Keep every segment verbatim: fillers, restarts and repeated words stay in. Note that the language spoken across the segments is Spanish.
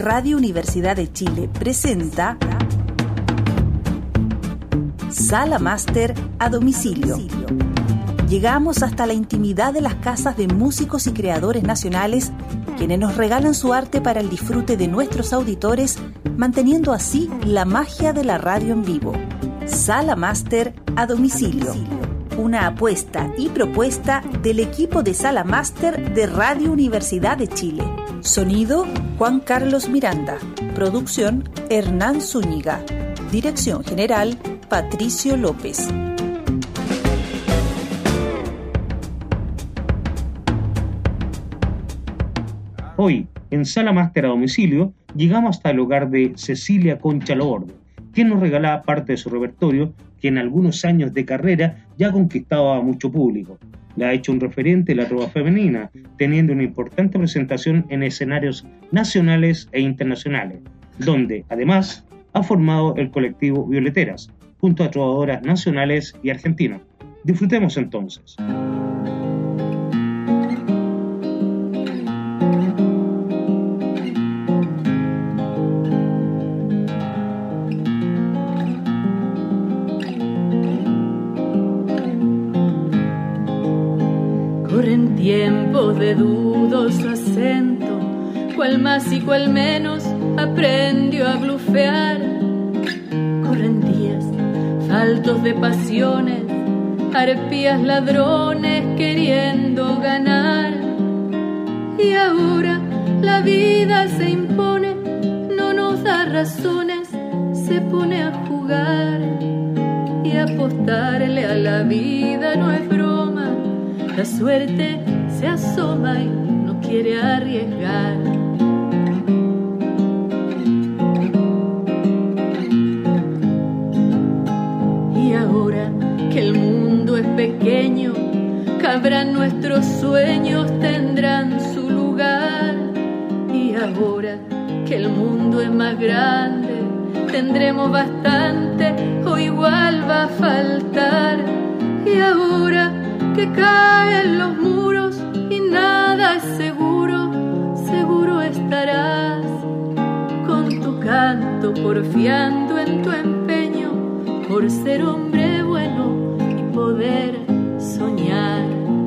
Radio Universidad de Chile presenta Sala Máster a domicilio. Llegamos hasta la intimidad de las casas de músicos y creadores nacionales, quienes nos regalan su arte para el disfrute de nuestros auditores, manteniendo así la magia de la radio en vivo. Sala Máster a domicilio. Una apuesta y propuesta del equipo de Sala Máster de Radio Universidad de Chile. Sonido, Juan Carlos Miranda. Producción, Hernán Zúñiga. Dirección general, Patricio López. Hoy, en Sala Máster a domicilio, llegamos hasta el hogar de Cecilia Concha Laborde, quien nos regala parte de su repertorio, que en algunos años de carrera ya ha conquistado a mucho público. Le ha hecho un referente de la trova femenina, teniendo una importante presentación en escenarios nacionales e internacionales, donde, además, ha formado el colectivo Violeteras, junto a trovadoras nacionales y argentinas. Disfrutemos entonces. Corren tiempos de dudoso acento, cual más y cual menos aprendió a blufear. Corren días faltos de pasiones, arpías ladrones queriendo ganar. Y ahora la vida se impone, no nos da razones, se pone a jugar. Y apostarle a la vida no es broma, la suerte se asoma y no quiere arriesgar. Y ahora que el mundo es pequeño, cabrán nuestros sueños, tendrán su lugar. Y ahora que el mundo es más grande, tendremos bastante o igual va a faltar. Y ahora que caen los muros y nada es seguro, seguro estarás con tu canto, porfiando en tu empeño por ser hombre bueno y poder soñar.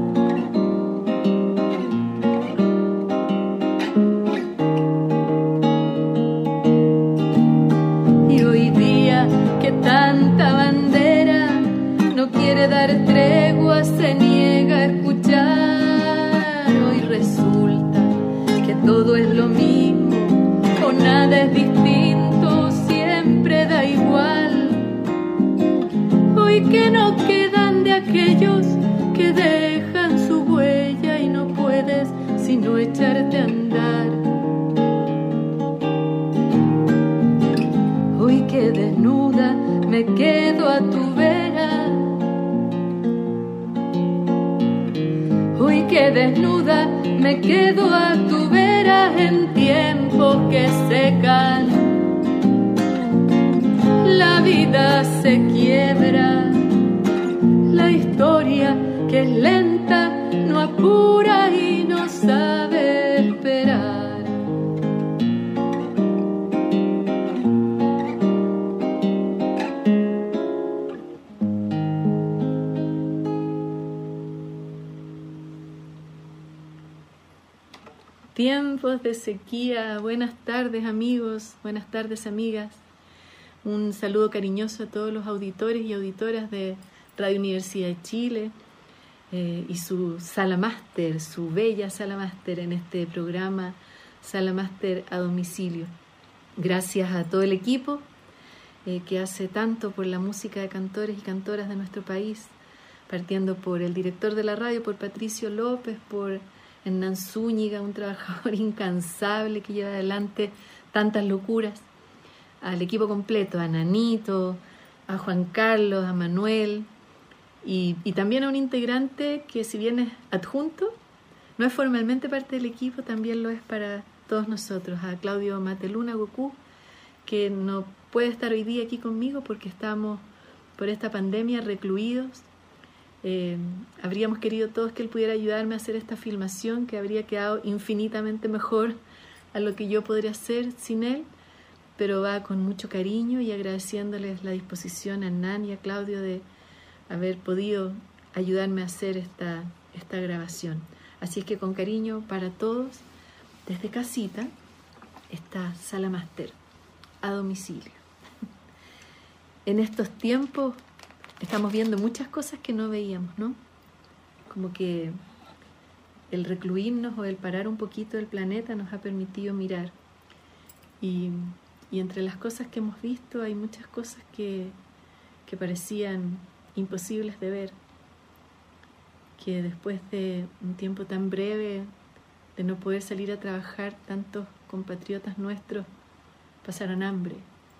Y hoy día que tanta bandera no quiere dar tregua, se niega a escuchar. Hoy resulta que todo es lo mismo o nada es distinto, siempre da igual. Hoy que no quedan de aquellos que dejan su huella y no puedes sino echarte a andar. Hoy que desnuda me quedo a tu vera, hoy que desnuda me quedo a tu vera en tiempos que secan. La vida se quiebra, la historia que es lenta no apura y no sabe esperar. Tiempos de sequía. Buenas tardes, amigos, buenas tardes, amigas. Un saludo cariñoso a todos los auditores y auditoras de Radio Universidad de Chile eh, y su Sala Máster, su bella Sala Máster en este programa Sala Máster a domicilio. Gracias a todo el equipo eh, que hace tanto por la música de cantores y cantoras de nuestro país, partiendo por el director de la radio, por Patricio López, por Hernán Zúñiga, un trabajador incansable que lleva adelante tantas locuras, al equipo completo, a Nanito, a Juan Carlos, a Manuel, y, y también a un integrante que, si bien es adjunto, no es formalmente parte del equipo, también lo es para todos nosotros, a Claudio Mateluna Goku, que no puede estar hoy día aquí conmigo porque estamos por esta pandemia recluidos. Eh, habríamos querido todos que él pudiera ayudarme a hacer esta filmación, que habría quedado infinitamente mejor a lo que yo podría hacer sin él, pero va con mucho cariño y agradeciéndoles la disposición a Hernán y a Claudio de haber podido ayudarme a hacer esta, esta grabación. Así es que con cariño para todos, desde casita, esta Sala Máster a domicilio. En estos tiempos estamos viendo muchas cosas que no veíamos, ¿no? Como que el recluirnos o el parar un poquito del planeta nos ha permitido mirar. Y, y entre las cosas que hemos visto hay muchas cosas que, que parecían imposibles de ver. Que después de un tiempo tan breve de no poder salir a trabajar, tantos compatriotas nuestros pasaron hambre.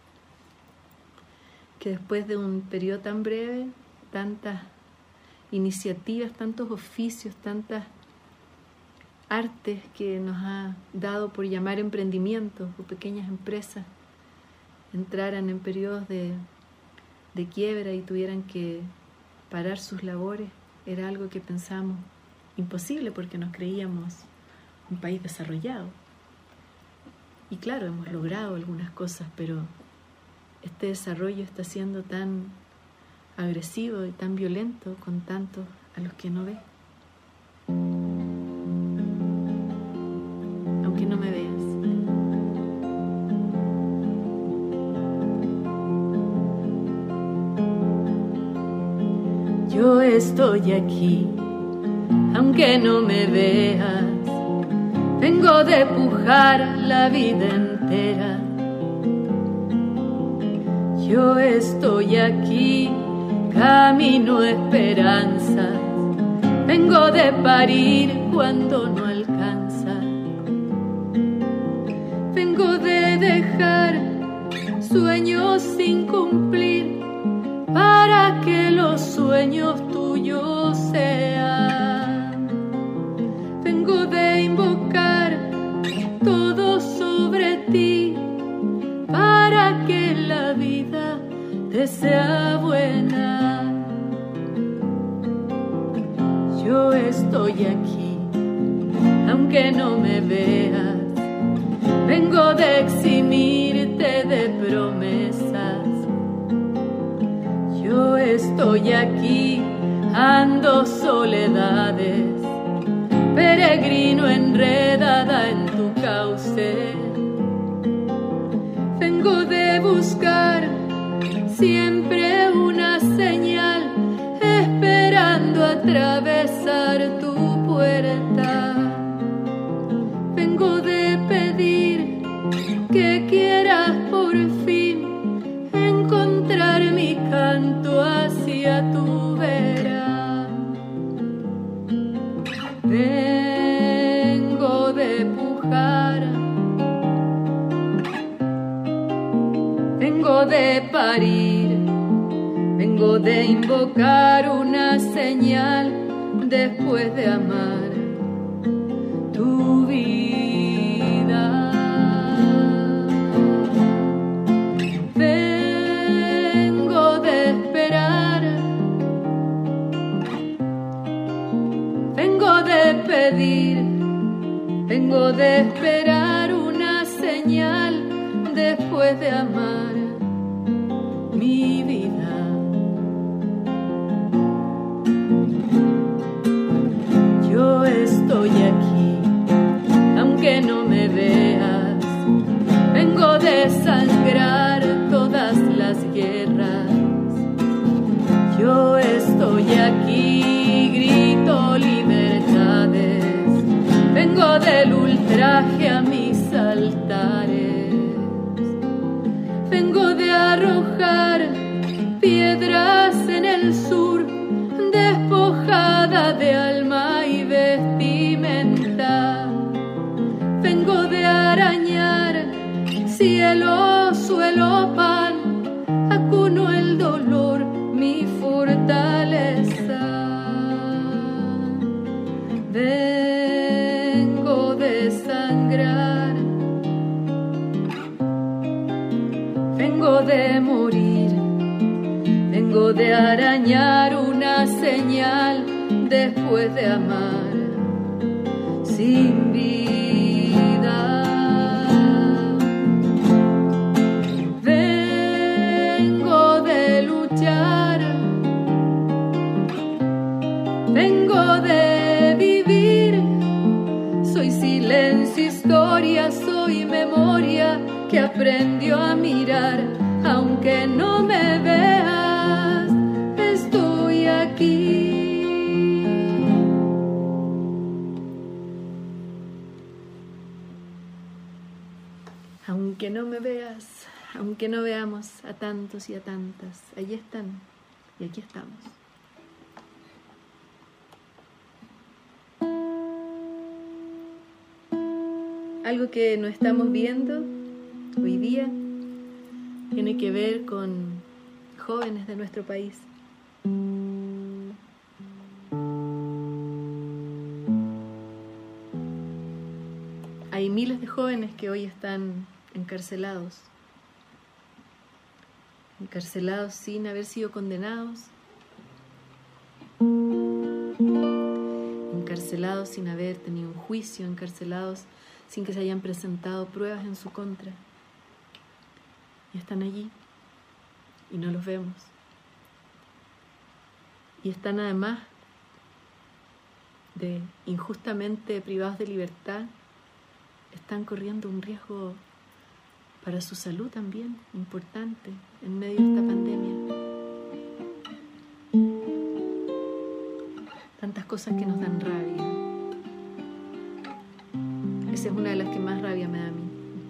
Que después de un periodo tan breve, tantas iniciativas, tantos oficios, tantas artes que nos ha dado por llamar emprendimientos o pequeñas empresas, entraran en periodos de, de quiebra y tuvieran que parar sus labores, era algo que pensábamos imposible porque nos creíamos un país desarrollado. Y claro, hemos logrado algunas cosas, pero este desarrollo está siendo tan agresivo y tan violento con tantos a los que no ve. Aunque no me veas. Yo estoy aquí, aunque no me veas. Vengo de pujar la vida entera. Yo estoy aquí, camino esperanzas. Vengo de parir cuando no alcanza. Vengo de dejar sueños sin cumplir para que los sueños tuyos sean. Vengo de invocar todo sobre ti para que la vida te sea buena. Yo estoy aquí, aunque no me veas. Vengo de eximirte de promesas. Yo estoy aquí, ando soledades, peregrino enredada en tu cauce. Vengo de buscar siempre una señal, esperando atravesar tu puerta. Vengo de pedir que quieras por fin encontrar mi canto hacia tu vera. Vengo de pujar, vengo de parir, vengo de invocar una señal después de amar tu vida. Vengo de esperar, vengo de pedir, vengo de esperar una señal después de amar mi vida. Yo estoy aquí, aunque no me veas. Vengo de sangrar todas las guerras. Yo estoy aquí, grito libertades. Vengo del ultraje a mis altares. Vengo de arrojar piedras en el sur, despojada de alma y vestimenta. Vengo de arañar cielo, suelo, pan, acuno el dolor, mi fortaleza. Vengo de sangrar, vengo de morir, vengo de arañar una señal después de amar sin vida. modo de vivir. Soy silencio, historia, soy memoria que aprendió a mirar, aunque no me veas, estoy aquí. Aunque no me veas, aunque no veamos a tantos y a tantas, allí están y aquí estamos. Algo que no estamos viendo hoy día tiene que ver con jóvenes de nuestro país. Hay miles de jóvenes que hoy están encarcelados, encarcelados sin haber sido condenados, encarcelados sin haber tenido un juicio, encarcelados sin que se hayan presentado pruebas en su contra. Y están allí y no los vemos. Y están además de injustamente privados de libertad, están corriendo un riesgo para su salud también importante en medio de esta pandemia. Tantas cosas que nos dan rabia. Esa es una de las que más rabia me da a mí.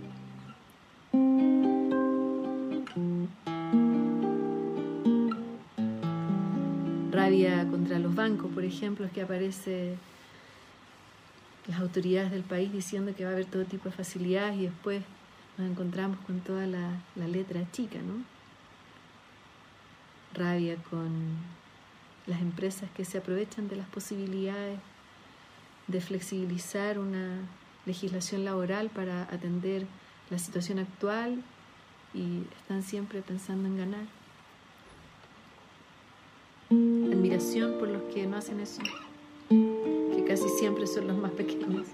Rabia contra los bancos, por ejemplo, es que aparece las autoridades del país diciendo que va a haber todo tipo de facilidades y después nos encontramos con toda la, la letra chica, ¿no? Rabia con las empresas que se aprovechan de las posibilidades de flexibilizar una legislación laboral para atender la situación actual y están siempre pensando en ganar. Admiración por los que no hacen eso, que casi siempre son los más pequeños.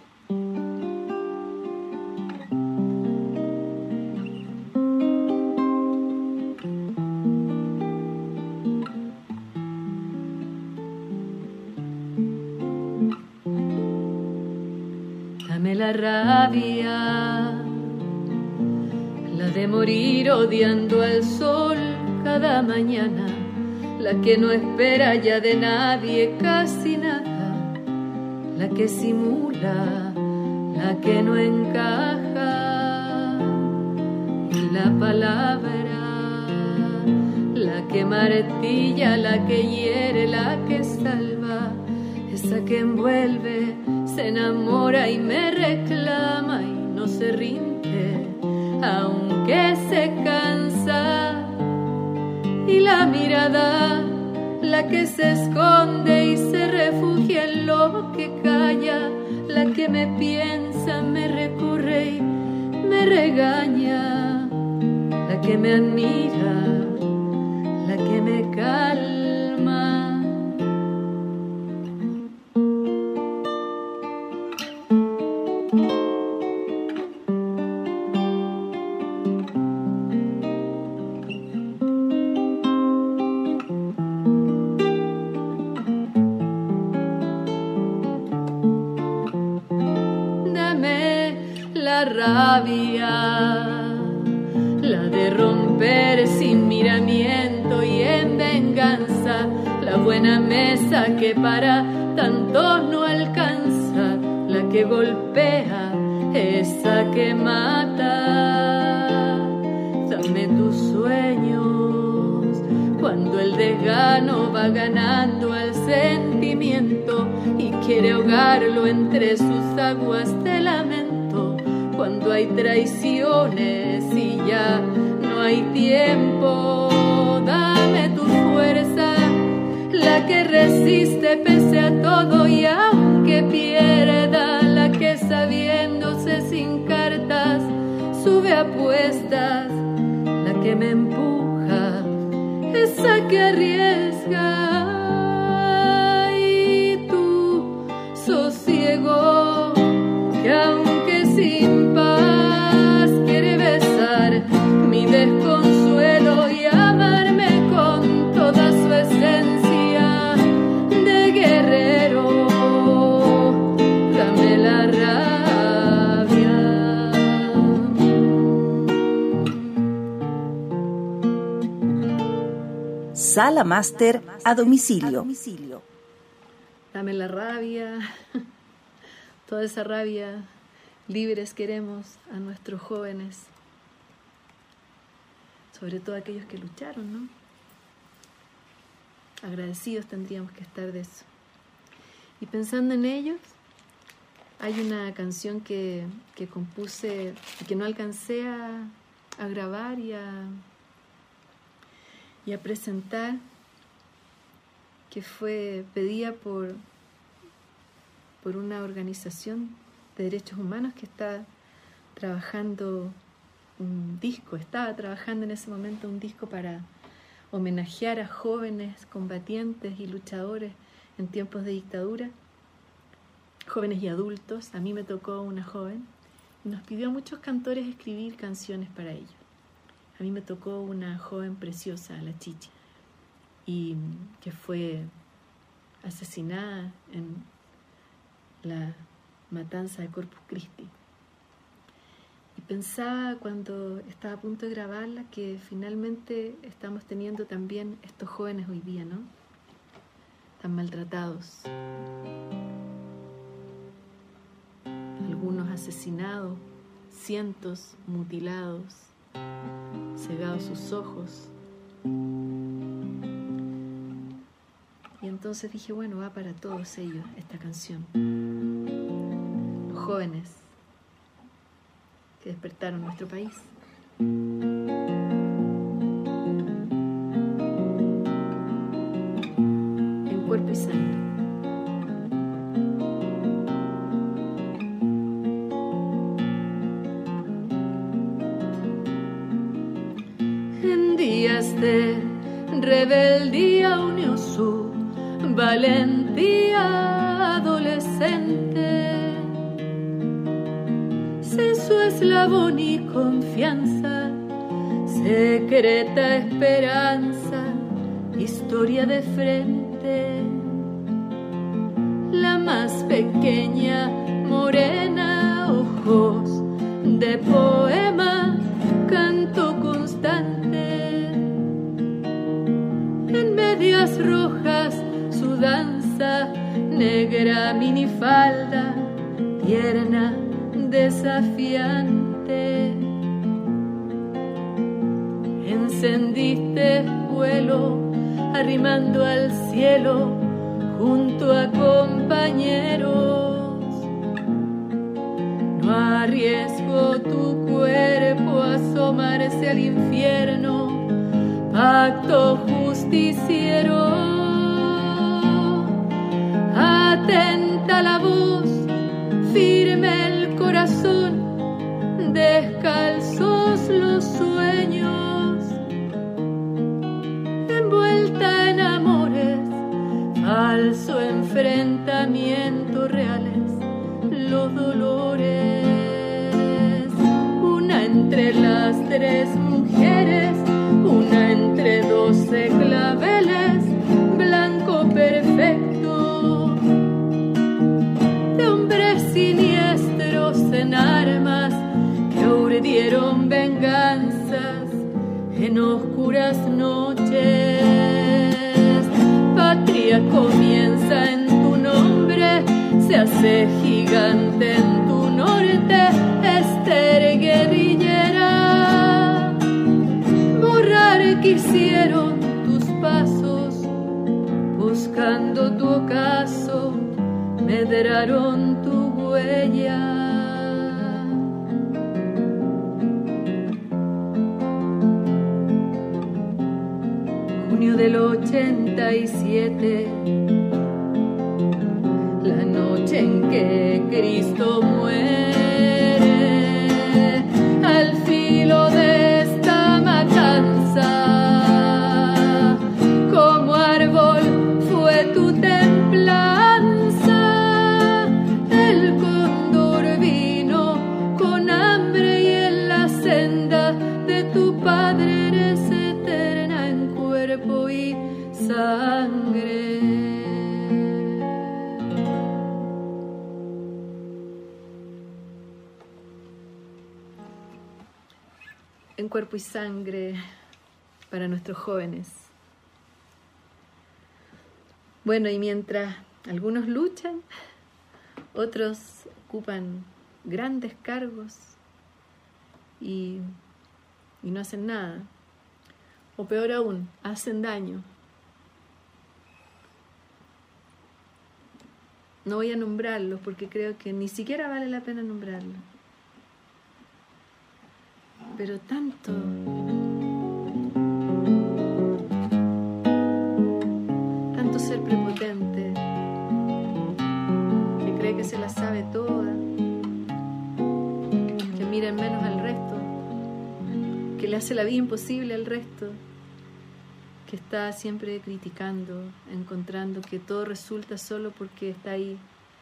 Dame la rabia, la de morir odiando al sol cada mañana, la que no espera ya de nadie casi nada, la que simula, la que no encaja, y la palabra, la que martilla, la que hiere, la que salva, esa que envuelve, se enamora y me reclama y no se rinde, aunque se cansa, y la mirada, la que se esconde y se refugia en lo que calla, la que me piensa, me recurre y me regaña, la que me admira, la que me calma. Rabia, la de romper sin miramiento y en venganza, la buena mesa que para tantos no alcanza, la que golpea, esa que mata. Dame tus sueños cuando el desgano va ganando al sentimiento y quiere ahogarlo entre sus aguas de lamento. Cuando hay traiciones y ya no hay tiempo, dame tu fuerza, la que resiste pese a todo y aunque pierda, la que sabiéndose sin cartas sube apuestas, la que me empuja, esa que arriesga y tu sosiego, que aunque sin paz quiere besar mi desconsuelo y amarme con toda su esencia de guerrero. Sala Máster a domicilio. Dame la rabia, toda esa rabia, libres queremos a nuestros jóvenes, sobre todo aquellos que lucharon, ¿no? Agradecidos tendríamos que estar de eso. Y pensando en ellos, hay una canción que, que compuse y que no alcancé a, a grabar y a, y a presentar, que fue pedida por, por una organización de derechos humanos que está trabajando un disco, estaba trabajando en ese momento un disco para homenajear a jóvenes combatientes y luchadores en tiempos de dictadura, jóvenes y adultos. A mí me tocó una joven y nos pidió a muchos cantores escribir canciones para ellos. A mí me tocó una joven preciosa, la Chichi, y que fue asesinada en la matanza de Corpus Christi. Y pensaba cuando estaba a punto de grabarla que finalmente estamos teniendo también estos jóvenes hoy día, ¿no? Tan maltratados. Algunos asesinados, cientos mutilados, cegados sus ojos. Y entonces dije, bueno, va para todos ellos esta canción. Los jóvenes que despertaron nuestro país. En cuerpo y sangre. En días de rebeldía unió su valentía adolescente, su eslabón y confianza, secreta esperanza, historia de frente. La más pequeña, morena, ojos de poema, canto constante. En medias rojas, su danza, negra minifalda, tierna, desafiante. Encendiste vuelo, arrimando al cielo junto a compañeros. No arriesgo tu cuerpo a asomarse al infierno, pacto justiciero. Atenta la voz, firme el corazón, descalzos los sueños, envuelta en amores, falso enfrentamiento, reales los dolores. Una entre las tres mujeres, una entre doce claveles, blanco perfecto, de hombres siniestros en armas que urdieron venganzas en oscuras noches. Patria comienza en tu nombre, se hace gigante en tu norte, Ester guerrillera. Borrar quisieron tus pasos, buscando tu ocaso, medraron tu huella. Junio del ochenta y siete, la noche en que Cristo muere, al filo de esta matanza, como árbol fue tu templanza. El cóndor vino con hambre y en la senda de tu padre eres eterna en cuerpo y sangre. En cuerpo y sangre para nuestros jóvenes, Bueno, y mientras algunos luchan, otros ocupan grandes cargos y, y no hacen nada. O peor aún, hacen daño. No voy a nombrarlos porque creo que ni siquiera vale la pena nombrarlos. Pero tanto, tanto ser prepotente, que cree que se la sabe toda, que mira en menos al resto, que le hace la vida imposible al resto, que está siempre criticando, encontrando que todo resulta solo porque está ahí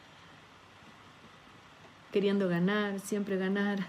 queriendo ganar, siempre ganar.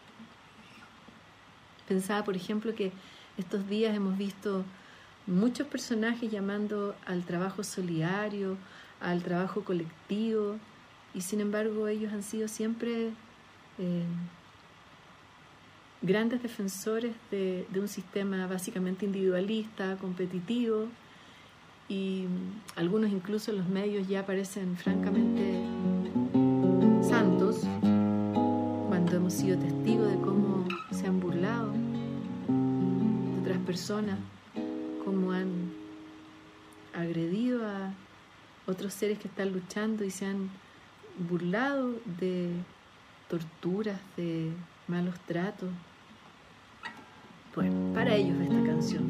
Pensaba, por ejemplo, que estos días hemos visto muchos personajes llamando al trabajo solidario, al trabajo colectivo, y sin embargo ellos han sido siempre eh, grandes defensores de, de un sistema básicamente individualista, competitivo, y algunos incluso en los medios ya parecen francamente santos, cuando hemos sido testigos de cómo se han burlado de otras personas, cómo han agredido a otros seres que están luchando y se han burlado de torturas, de malos tratos. Bueno, para ellos esta canción.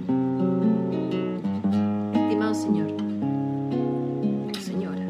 Estimado Señor, señora,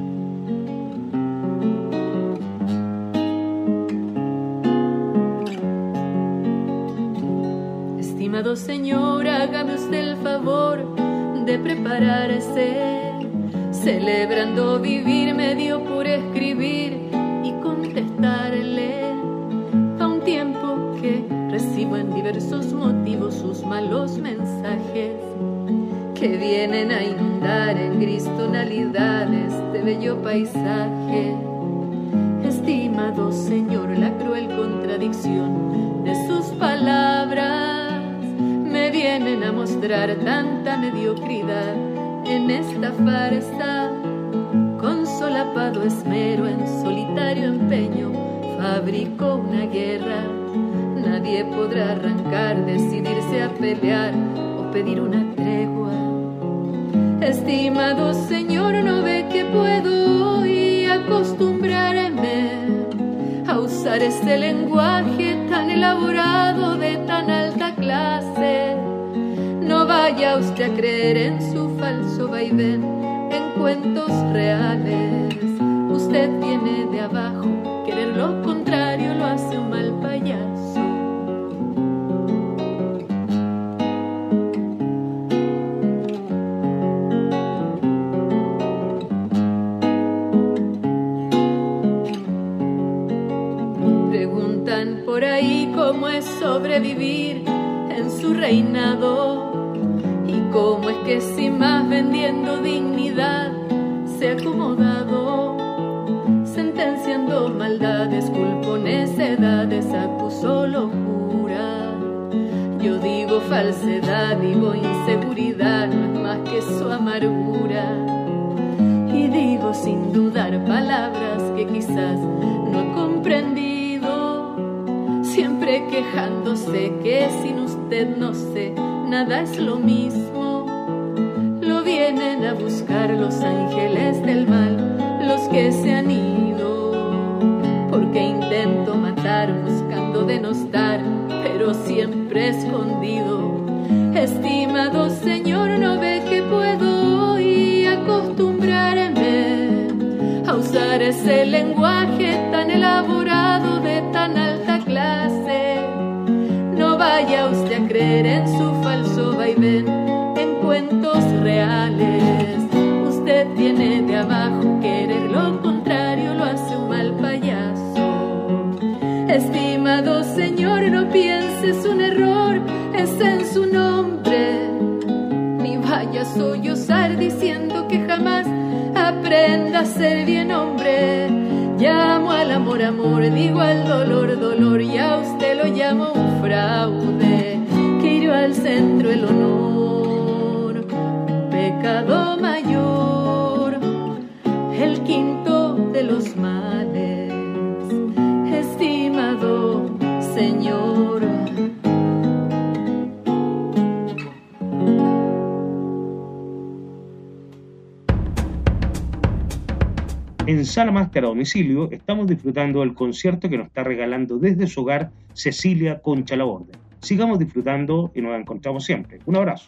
estimado Señor, hágame usted el favor de prepararse, celebrando vivir me dio por escribir y contestarle a un tiempo que recibo en diversos motivos sus malos mensajes que vienen a inundar en gris tonalidades de bello paisaje. Estimado Señor, la cruel contradicción de sus palabras me vienen a mostrar tanta mediocridad en esta farsa. Con solapado esmero en solitario empeño fabricó una guerra. Nadie podrá arrancar, decidirse a pelear o pedir una tregua. Estimado Señor, ¿no ve que puedo hoy acostumbrarme a usar este lenguaje tan elaborado de tan alta clase? No vaya usted a creer en su falso vaivén, en cuentos reales. Usted viene de abajo, querer lo contrario lo hace un mal payaso. Preguntan por ahí cómo es sobrevivir en su reinado y cómo es que sin más vendiendo dignidad se ha acomodado, sentenciando maldades, culpó necedades, acusó locura. Yo digo falsedad, digo inseguridad, no es más que su amargura. Y digo sin dudar palabras que quizás no he comprendido, siempre quejándose que sin usted no sé, nada es lo mismo. Lo vienen a buscar los ángeles del mal, los que se han ido, porque intento matar buscando denostar, pero siempre escondido. Estimado Señor, ¿no ve que puedo hoy acostumbrarme a usar ese lenguaje tan elaborado de tan alta clase? No vaya usted a creer en su falso vaivén, en cuentos reales. Usted viene de abajo, querer lo contrario lo hace un mal payaso. Estimado Señor, no pienses un error, es en su nombre. Ni vaya a sollozar diciendo que jamás aprenda a ser bien hombre. Llamo al amor, amor, digo al dolor, dolor, y a usted lo llamo un fraude que hirió al centro el honor, un pecado mayor. de los males, estimado Señor. En Sala Máster a Domicilio estamos disfrutando del concierto que nos está regalando desde su hogar Cecilia Concha Laborde. Sigamos disfrutando y nos encontramos siempre. Un abrazo.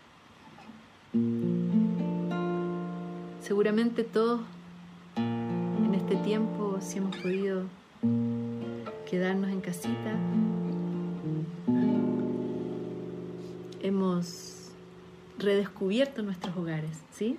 Seguramente todos en este tiempo, si hemos podido quedarnos en casita, hemos redescubierto nuestros hogares, ¿sí?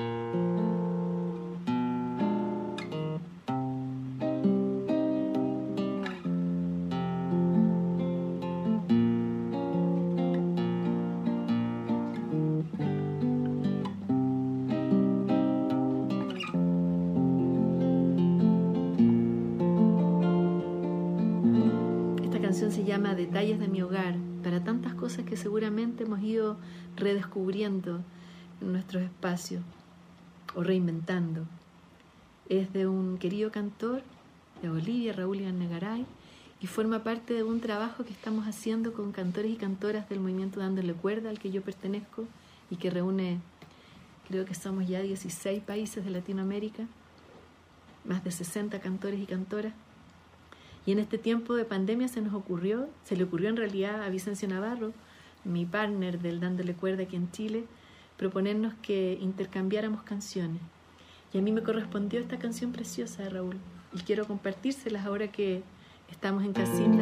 Se llama Detalles de mi hogar, para tantas cosas que seguramente hemos ido redescubriendo en nuestros espacios o reinventando. Es de un querido cantor de Bolivia, Raúl Iganegaray, y forma parte de un trabajo que estamos haciendo con cantores y cantoras del movimiento Dándole Cuerda, al que yo pertenezco y que reúne, creo que somos ya dieciséis países de Latinoamérica, más de sesenta cantores y cantoras. Y en este tiempo de pandemia se nos ocurrió, se le ocurrió en realidad a Vicencio Navarro, mi partner del Dándole Cuerda aquí en Chile, proponernos que intercambiáramos canciones. Y a mí me correspondió esta canción preciosa de Raúl. Y quiero compartírselas ahora que estamos en casita.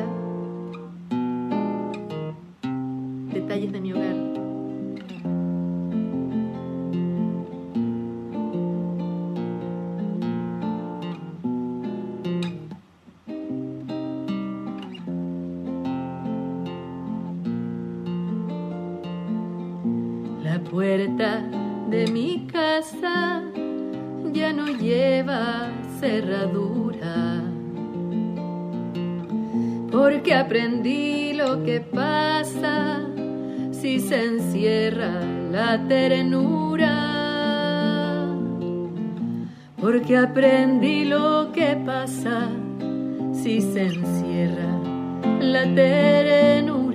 Detalles de mi hogar. La puerta de mi casa ya no lleva cerradura, porque aprendí lo que pasa si se encierra la ternura, porque aprendí lo que pasa si se encierra la ternura.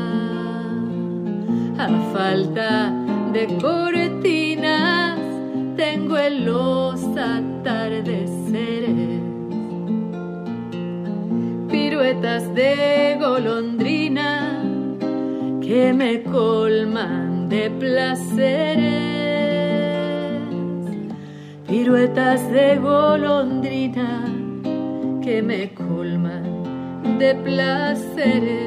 A falta de cortinas tengo en los atardeceres piruetas de golondrina que me colman de placeres, piruetas de golondrina que me colman de placeres.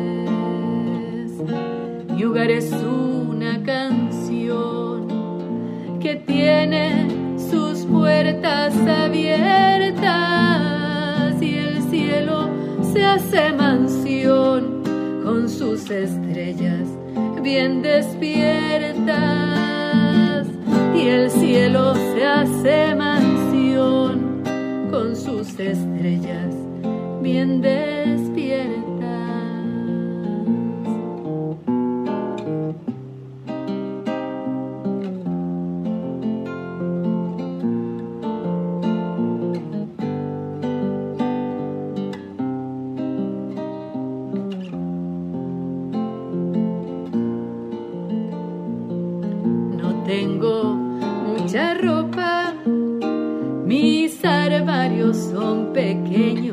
Mi hogar es una canción que tiene sus puertas abiertas y el cielo se hace mansión con sus estrellas bien despiertas, y el cielo se hace mansión con sus estrellas bien despiertas. Tengo mucha ropa, mis armarios son pequeños,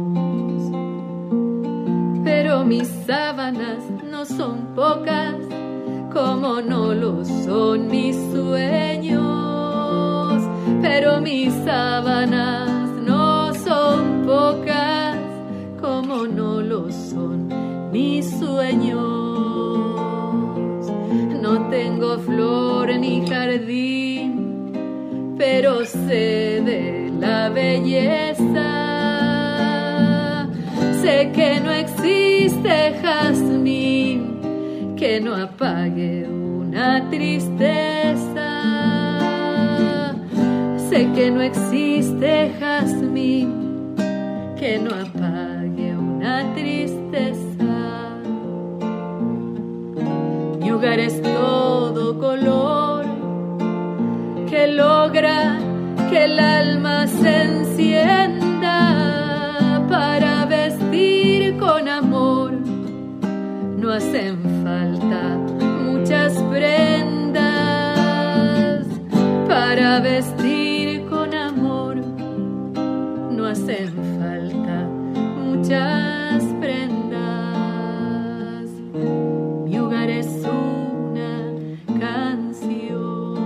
pero mis sábanas no son pocas, como no lo son mis sueños. Pero mis sábanas no son pocas, como no lo son mis sueños. No tengo flor ni jardín, pero sé de la belleza. Sé que no existe jazmín que no apague una tristeza. Sé que no existe jazmín que no apague una tristeza. Mi hogar es todo color que logra que el alma se se encienda para vestir con amor. No hacen falta muchas prendas para vestir con amor. No hacen falta muchas prendas. Mi hogar es una canción.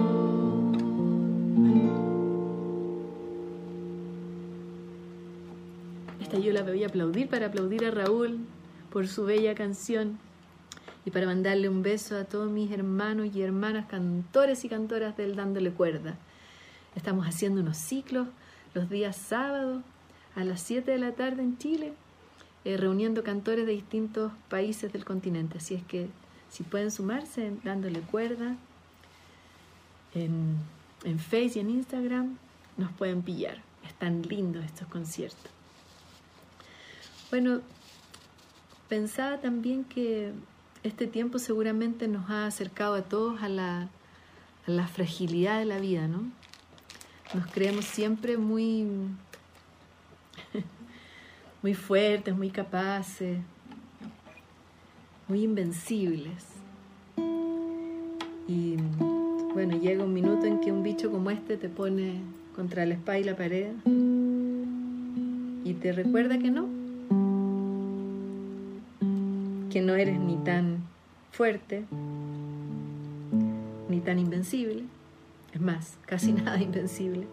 Esta yo la voy a aplaudir para aplaudir a Raúl por su bella canción y para mandarle un beso a todos mis hermanos y hermanas cantores y cantoras del Dándole Cuerda. Estamos haciendo unos ciclos los días sábados a las siete de la tarde en Chile, eh, reuniendo cantores de distintos países del continente. Así es que si pueden sumarse en Dándole Cuerda en, en Facebook y en Instagram, nos pueden pillar. Están lindos estos conciertos. Bueno, pensaba también que este tiempo seguramente nos ha acercado a todos a la, a la fragilidad de la vida, ¿no? Nos creemos siempre muy, muy fuertes, muy capaces, muy invencibles. Y bueno, llega un minuto en que un bicho como este te pone contra la espalda y la pared y te recuerda que no, que no eres ni tan fuerte ni tan invencible, es más, casi nada invencible.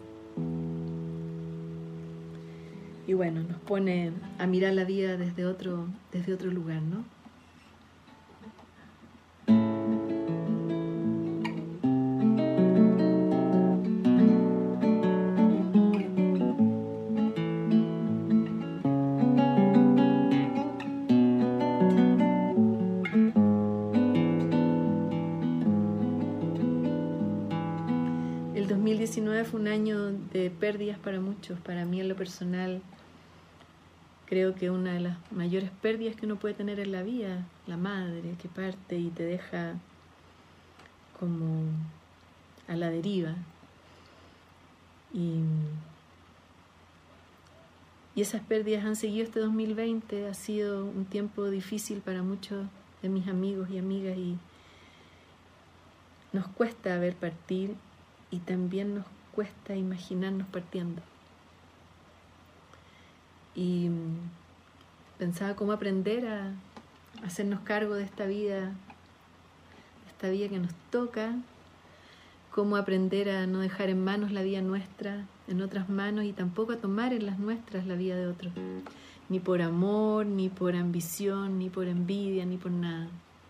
Y bueno, nos pone a mirar la vida desde otro, desde otro lugar, ¿no? Fue un año de pérdidas para muchos. Para mí, en lo personal, creo que una de las mayores pérdidas que uno puede tener en la vida, la madre que parte y te deja como a la deriva. Y, y esas pérdidas han seguido este dos mil veinte. Ha sido un tiempo difícil para muchos de mis amigos y amigas y nos cuesta ver partir y también nos cuesta imaginarnos partiendo. Y pensaba cómo aprender a hacernos cargo de esta vida, de esta vida que nos toca, cómo aprender a no dejar en manos la vida nuestra, en otras manos, y tampoco a tomar en las nuestras la vida de otros, ni por amor, ni por ambición, ni por envidia, ni por nada.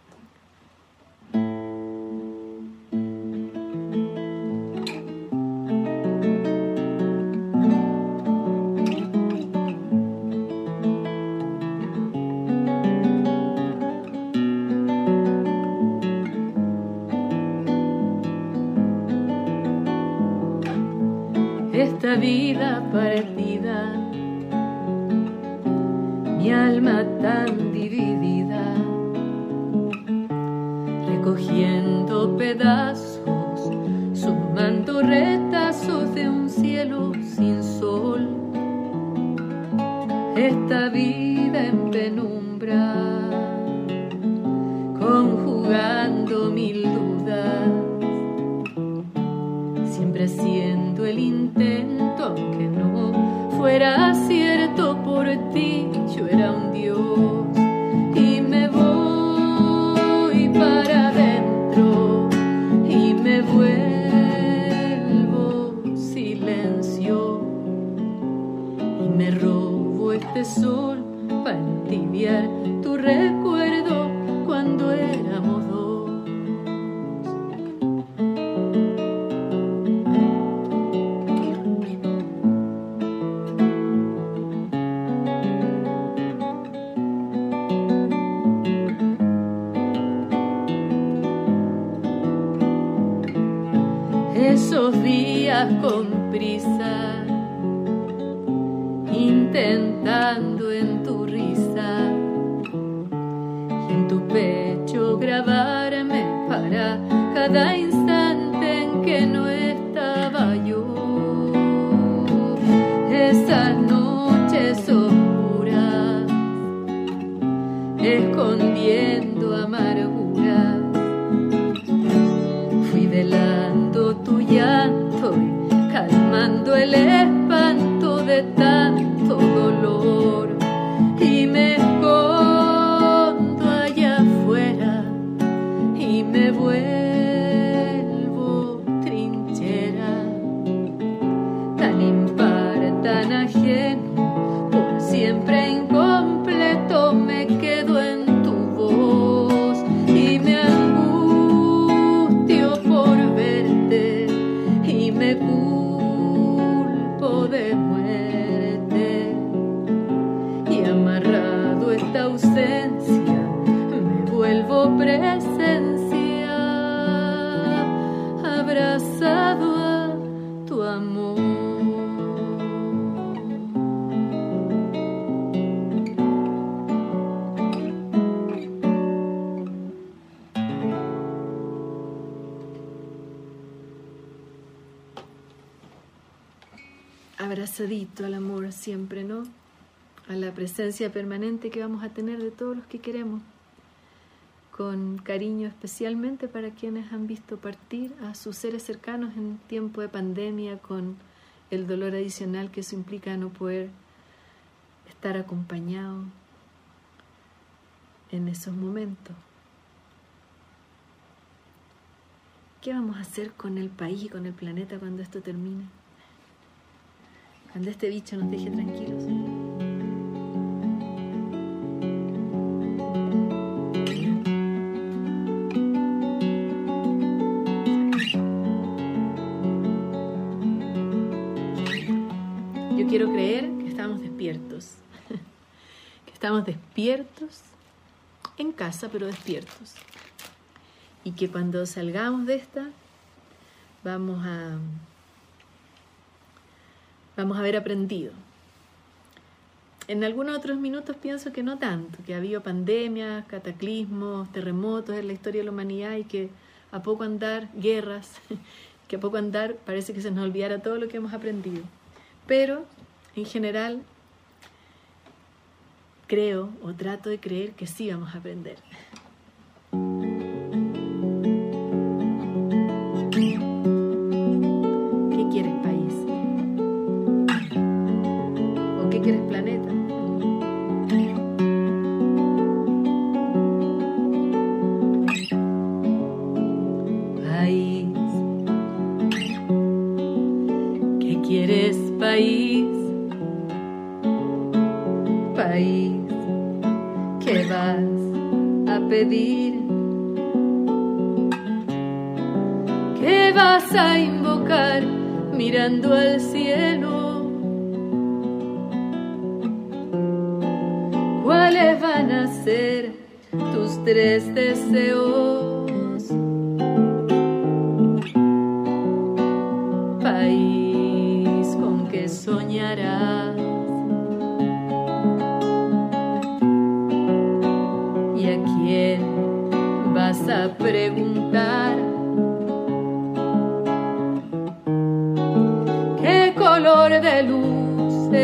Esta vida partida, mi alma tan dividida, recogiendo pedazos, sumando retazos de un cielo sin sol. Esta vida en penumbra, conjugando mil dudas, siempre haciendo el intento, aunque no fuera cierto por ti, yo era un dios. Y me voy para adentro y me vuelvo silencio y me robo este sol para entibiar tu recuerdo cuando éramos dos. Esos días con prisa, intentando en tu risa y en tu pecho grabarme para cada instante en que no estaba yo. abrazadito al amor siempre, ¿no? A la presencia permanente que vamos a tener de todos los que queremos, con cariño especialmente para quienes han visto partir a sus seres cercanos en tiempo de pandemia, con el dolor adicional que eso implica no poder estar acompañado en esos momentos. ¿Qué vamos a hacer con el país y con el planeta cuando esto termine? Cuando este bicho nos deje tranquilos. Yo quiero creer que estamos despiertos. Que estamos despiertos en casa, pero despiertos. Y que cuando salgamos de esta, vamos a, vamos a haber aprendido. En algunos otros minutos pienso que no tanto, que ha habido pandemias, cataclismos, terremotos en la historia de la humanidad y que a poco andar, guerras, que a poco andar parece que se nos olvidara todo lo que hemos aprendido. Pero, en general, creo o trato de creer que sí vamos a aprender. País, país, ¿qué vas a pedir? ¿Qué vas a invocar mirando al cielo? ¿Cuáles van a ser tus tres deseos? País, soñarás y a quién vas a preguntar qué color de luz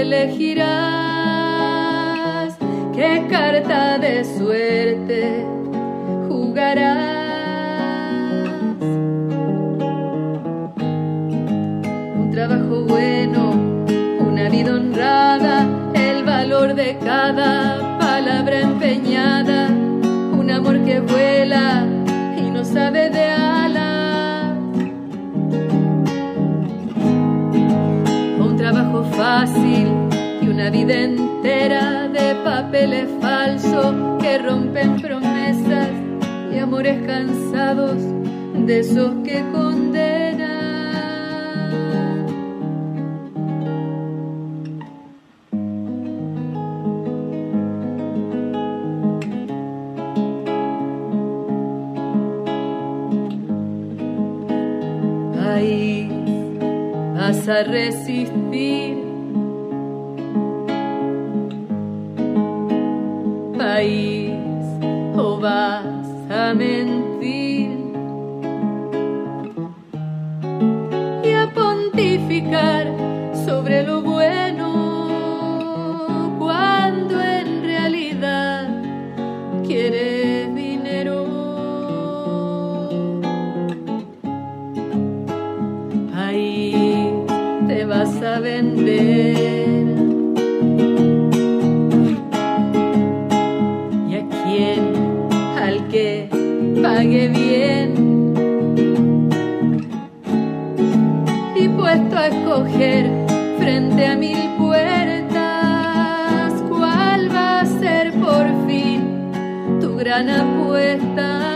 elegirás, qué carta de suerte jugarás. Un trabajo bueno, una vida honrada, el valor de cada palabra empeñada, un amor que vuela y no sabe de alas, un trabajo fácil y una vida entera de papeles falsos que rompen promesas y amores cansados de esos que condenan. Vas a resistir, país, o vas a mentir y a pontificar sobre lo bueno cuando en realidad quieres dinero. País, te vas a vender y a quién, al que pague bien y puesto a escoger frente a mil puertas cuál va a ser por fin tu gran apuesta.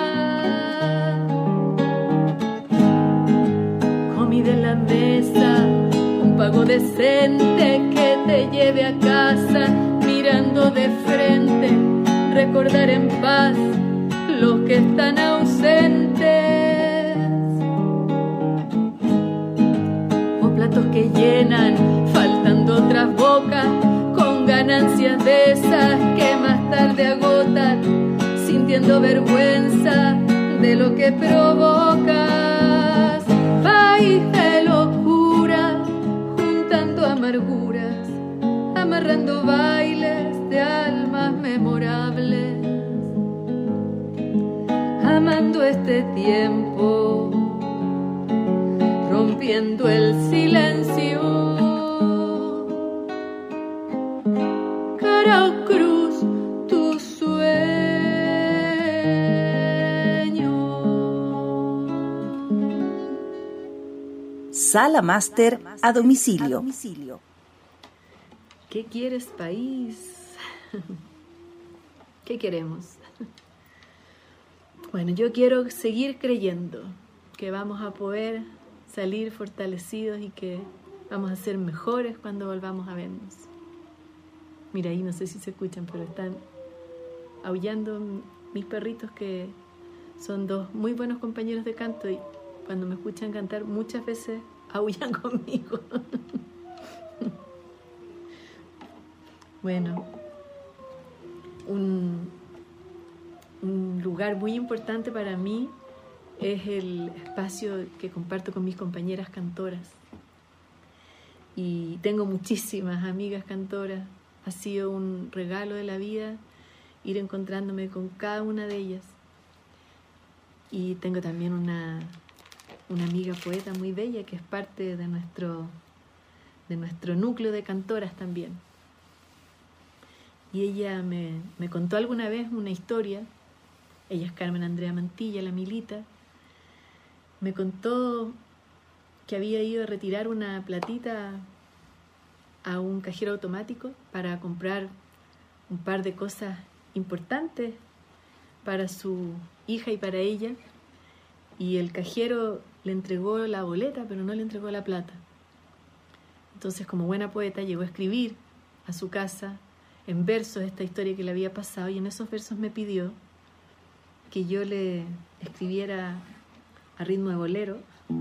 Comida en la mesa, pago decente que te lleve a casa, mirando de frente, recordar en paz los que están ausentes, o platos que llenan, faltando otras bocas, con ganancias de esas que más tarde agotan, sintiendo vergüenza de lo que provocas. País de locura, juntando amargura narrando bailes de almas memorables, amando este tiempo, rompiendo el silencio. Cara o cruz, tu sueño. Sala Máster a domicilio. ¿Qué quieres, país? ¿Qué queremos? Bueno, yo quiero seguir creyendo que vamos a poder salir fortalecidos y que vamos a ser mejores cuando volvamos a vernos. Mira, ahí no sé si se escuchan, pero están aullando mis perritos, que son dos muy buenos compañeros de canto, y cuando me escuchan cantar muchas veces aullan conmigo. Bueno, un, un lugar muy importante para mí es el espacio que comparto con mis compañeras cantoras. Y tengo muchísimas amigas cantoras. Ha sido un regalo de la vida ir encontrándome con cada una de ellas. Y tengo también una, una amiga poeta muy bella que es parte de nuestro, de nuestro núcleo de cantoras también. Y ella me, me contó alguna vez una historia. Ella es Carmen Andrea Mantilla, la Milita. Me contó que había ido a retirar una platita a un cajero automático para comprar un par de cosas importantes para su hija y para ella. Y el cajero le entregó la boleta, pero no le entregó la plata. Entonces, como buena poeta, llegó a escribir a su casa en versos esta historia que le había pasado, y en esos versos me pidió que yo le escribiera a ritmo de bolero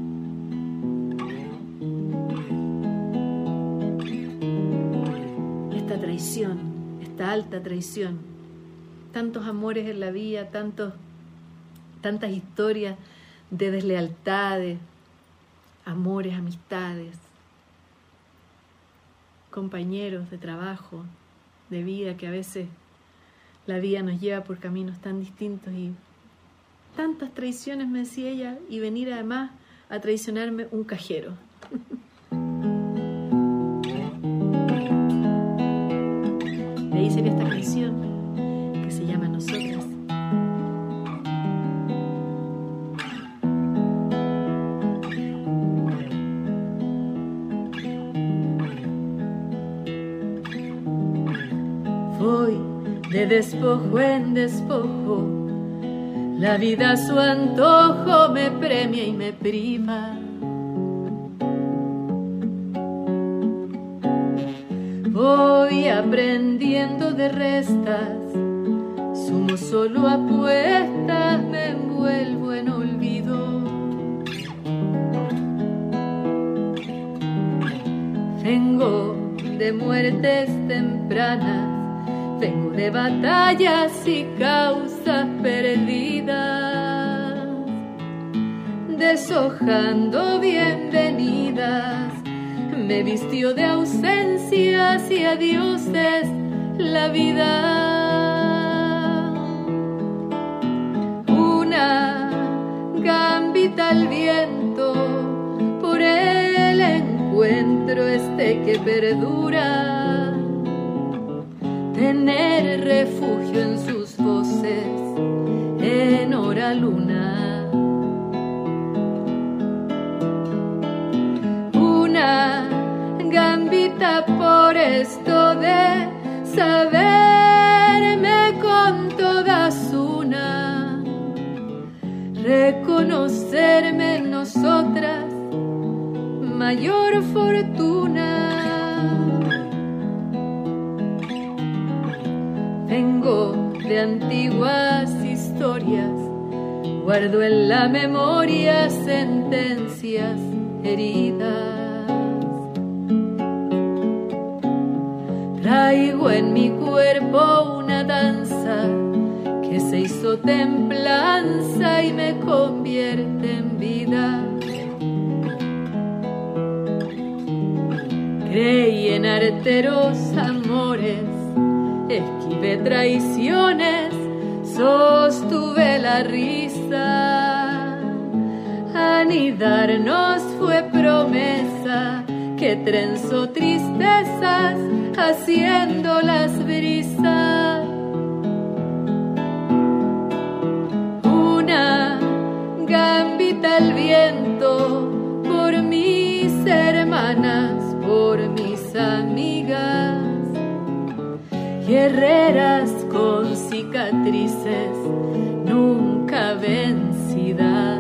esta traición, esta alta traición, tantos amores en la vida, tantos, tantas historias de deslealtades, amores, amistades, compañeros de trabajo, de vida, que a veces la vida nos lleva por caminos tan distintos, y tantas traiciones, me decía ella, y venir además a traicionarme un cajero. De ahí sería esta canción que se llama Nosotras. Voy de despojo en despojo, la vida a su antojo me premia y me priva. Voy aprendiendo de restas, sumo solo apuestas, me envuelvo en olvido. Vengo de muertes tempranas, vengo de batallas y causas perdidas, deshojando bienvenidas, me vistió de ausencias y adioses la vida. Una gambita al viento por el encuentro este que perdura, tener refugio en sus voces en hora luna. Una gambita por esto de saberme con todas una, reconocerme en nosotras mayor fortuna. Vengo de antiguas historias, guardo en la memoria sentencias heridas. Traigo en mi cuerpo una danza que se hizo templanza y me convierte en vida. Creí en arteros amores, esquivé traiciones, sostuve la risa. Anidarnos fue promesa que trenzó tristezas haciendo las brisas. Una gambita al viento por mis hermanas, por mis amigas, guerreras con cicatrices nunca vencidas.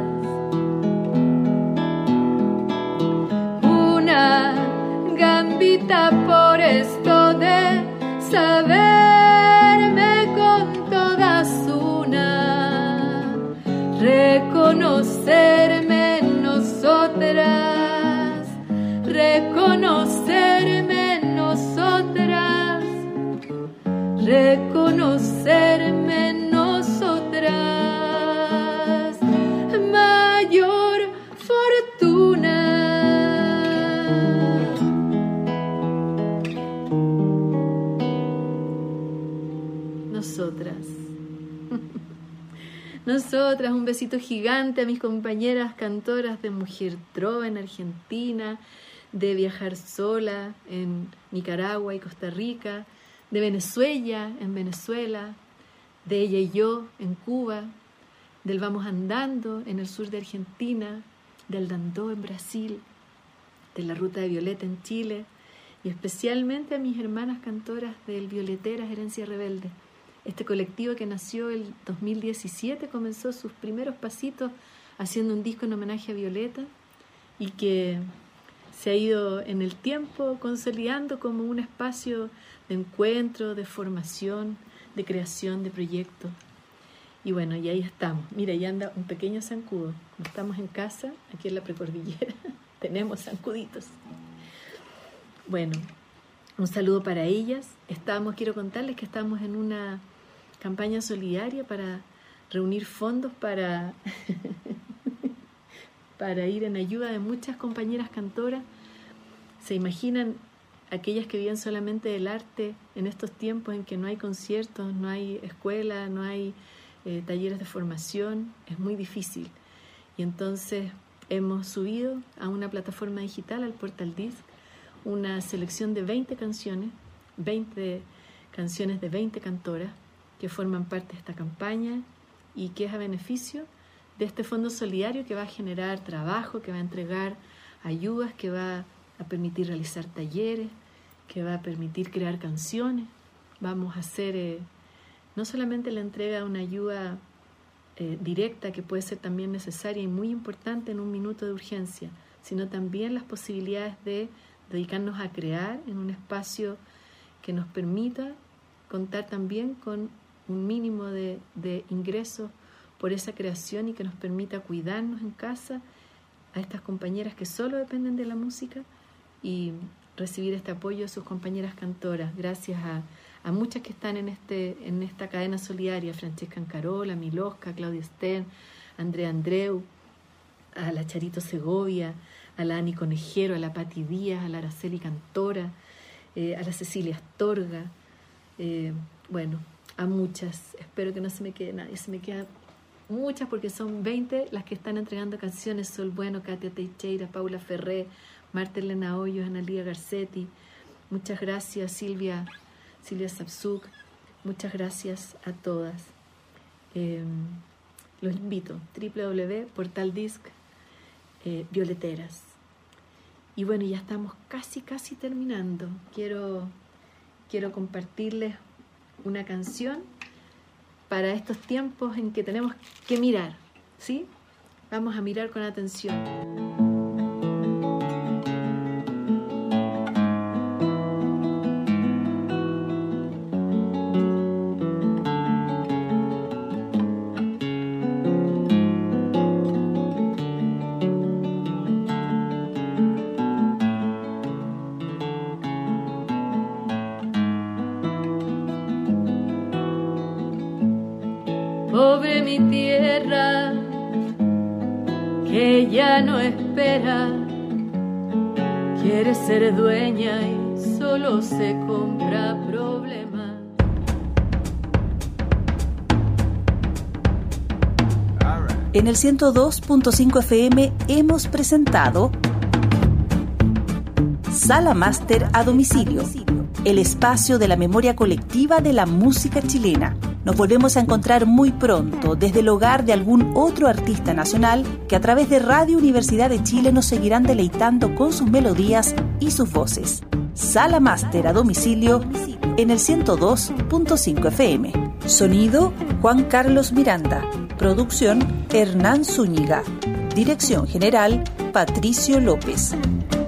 Una gambita por esto de saberme con todas una, reconocerme en nosotras, reconocerme en nosotras, reconocerme en nosotras, mayor fortuna. Nosotras. Nosotras, un besito gigante a mis compañeras cantoras de Mujer Trova en Argentina, de Viajar Sola en Nicaragua y Costa Rica, de Venezuela en Venezuela, de Ella y Yo en Cuba, del Vamos Andando en el sur de Argentina, del Dandó en Brasil, de la Ruta de Violeta en Chile, y especialmente a mis hermanas cantoras del Violeteras Herencia Rebelde. Este colectivo que nació el dos mil diecisiete comenzó sus primeros pasitos haciendo un disco en homenaje a Violeta y que se ha ido en el tiempo consolidando como un espacio de encuentro, de formación, de creación de proyectos. Y bueno, y ahí estamos. Mira, ya anda un pequeño zancudo. Como estamos en casa, aquí en la precordillera, tenemos zancuditos. Bueno, un saludo para ellas. Estamos, quiero contarles que estamos en una campaña solidaria para reunir fondos para, para ir en ayuda de muchas compañeras cantoras. ¿Se imaginan aquellas que viven solamente del arte en estos tiempos en que no hay conciertos, no hay escuela, no hay eh, talleres de formación? Es muy difícil. Y entonces hemos subido a una plataforma digital, al Portal Disc, una selección de veinte canciones, veinte canciones de veinte cantoras que forman parte de esta campaña y que es a beneficio de este fondo solidario que va a generar trabajo, que va a entregar ayudas, que va a permitir realizar talleres, que va a permitir crear canciones. Vamos a hacer eh, no solamente la entrega de una ayuda eh, directa, que puede ser también necesaria y muy importante en un minuto de urgencia, sino también las posibilidades de dedicarnos a crear en un espacio que nos permita contar también con un mínimo de, de ingresos por esa creación y que nos permita cuidarnos en casa a estas compañeras que solo dependen de la música y recibir este apoyo de sus compañeras cantoras, gracias a, a muchas que están en, este, en esta cadena solidaria: Francesca Ancarola, Milosca, Claudia Stern, Andrea Andreu, a la Charito Segovia, a la Ani Conejero, a la Pati Díaz, a la Araceli Cantora, eh, a la Cecilia Astorga, eh, bueno, a muchas. Espero que no se me quede nadie, se me quedan muchas porque son veinte las que están entregando canciones: Sol Bueno, Katia Teixeira, Paula Ferré, Marta Elena Hoyos, Analía Garcetti. Muchas gracias, Silvia, Silvia Sapsuk. Muchas gracias a todas. Eh, los invito, doble u doble u doble u punto portal disc eh, Violeteras. Y bueno, ya estamos casi, casi terminando. Quiero, quiero compartirles una canción para estos tiempos en que tenemos que mirar, ¿sí? Vamos a mirar con atención. Pobre mi tierra, que ya no espera quiere ser dueña y solo se compra problemas. En el ciento dos punto cinco F M hemos presentado Sala Máster a Domicilio, el espacio de la memoria colectiva de la música chilena. Nos volvemos a encontrar muy pronto desde el hogar de algún otro artista nacional que a través de Radio Universidad de Chile nos seguirán deleitando con sus melodías y sus voces. Sala Máster a Domicilio en el ciento dos punto cinco F M. Sonido Juan Carlos Miranda. Producción Hernán Zúñiga. Dirección General Patricio López.